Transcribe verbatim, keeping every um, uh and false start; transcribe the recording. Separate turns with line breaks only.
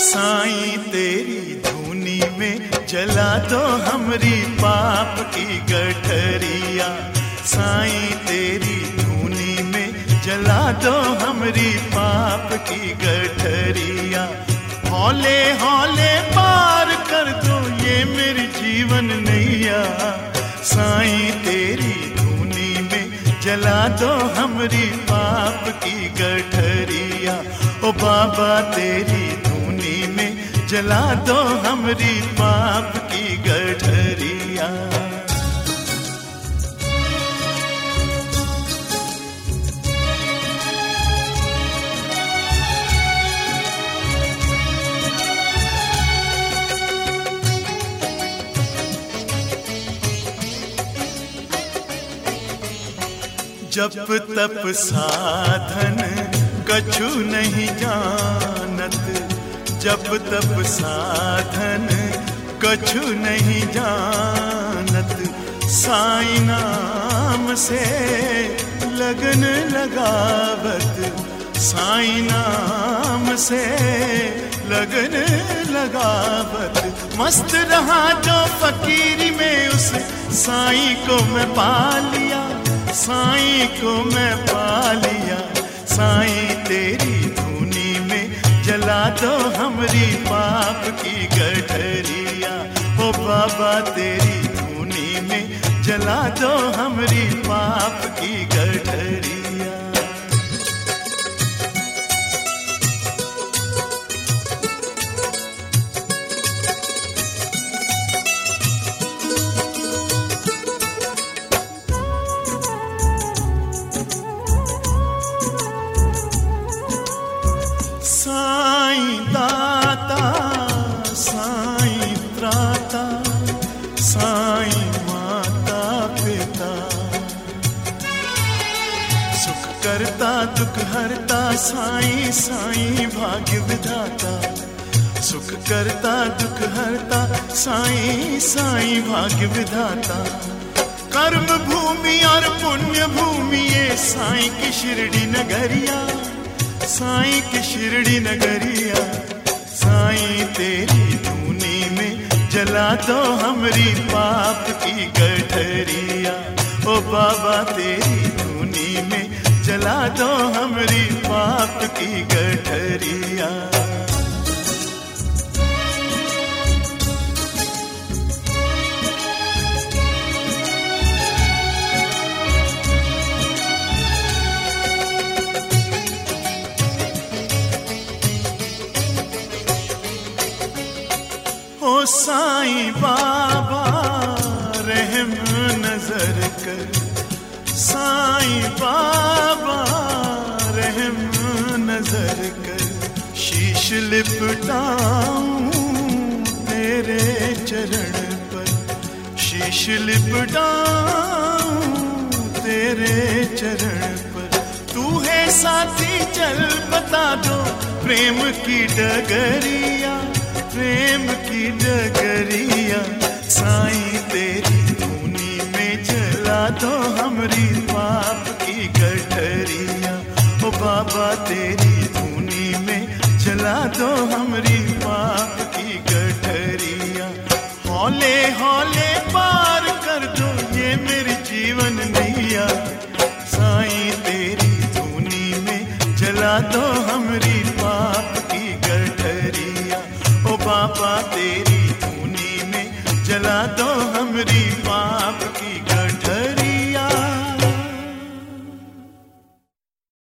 साईं तेरी धुनी में जला दो हमरी पाप की गठरिया। साईं तेरी धुनी में जला दो हमरी पाप की गठरिया। हौले हौले पार कर दो ये मेरी जीवन नैया। साईं तेरी धुनी में जला दो हमरी पाप की गठरिया। ओ बाबा तेरी धुनी में जला दो हमरी पाप की गठरिया। जप तप साधन कछु नहीं जानत। जप तप साधन कछु नहीं जानत। साईं नाम से लगन लगावत। साईं नाम से लगन लगावत। मस्त रहा जो फकीरी में उस साईं को मैं पा लिया। साईं को मैं पा लिया। साईं तेरी धुनी में जला दो हमरी पाप की गठरिया। ओ बाबा तेरी धुनी में जला दो हमरी पाप की गठरिया। साईं दाता साईं त्राता साईं माता पिता। सुख करता दुख हरता साईं साईं भाग्य विधाता। सुख करता दुख हरता साईं साईं भाग्य विधाता। कर्म भूमि और पुण्य भूमि ये साईं की शिरडी नगरिया। साईं की शिरडी नगरिया। साईं तेरी धुनी में जला दो हमरी पाप की गठरिया। ओ बाबा तेरी धुनी में जला दो हमरी पाप की गठरिया। ओ साईं बाबा रहम नजर कर। साईं बाबा रहम नजर कर। शीश लिपटाऊं तेरे चरण पर। शीश लिपटाऊं तेरे चरण पर। तू है साथी चल बता दो प्रेम की डगरिया। प्रेम की डगरिया। साईं तेरी धुनी में जला दो हमरी पाप की गठरिया। ओ बाबा तेरी धुनी में जला दो हमरी पाप की गठरिया। हौले हौले